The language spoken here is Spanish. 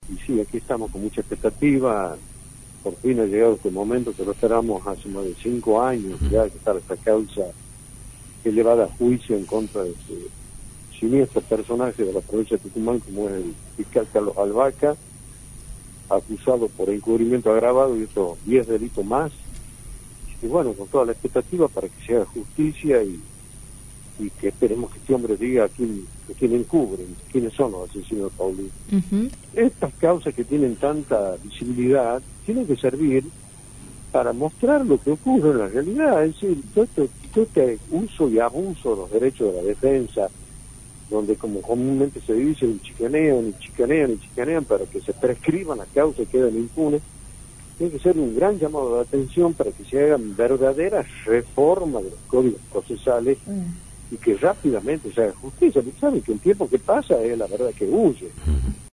Y sí, aquí estamos con mucha expectativa. Por fin ha llegado este momento que lo esperamos hace más de 5 años, ya que está esta causa que llevada a juicio en contra de este siniestro personaje de la provincia de Tucumán, como es el fiscal Carlos Albaca, acusado por encubrimiento agravado y otros 10 delitos más. Y bueno, con toda la expectativa para que se haga justicia y que esperemos que este hombre diga a quién encubren, quiénes son los asesinos de Paulino. Estas causas que tienen tanta visibilidad tienen que servir para mostrar lo que ocurre en la realidad, es decir, todo este uso y abuso de los derechos de la defensa, donde como comúnmente se dice, chicanean para que se prescriban las causas y queden impunes. Tiene que ser un gran llamado de atención para que se hagan verdaderas reformas de los códigos procesales y que rápidamente se haga justicia, porque saben que el tiempo que pasa es la verdad que huye.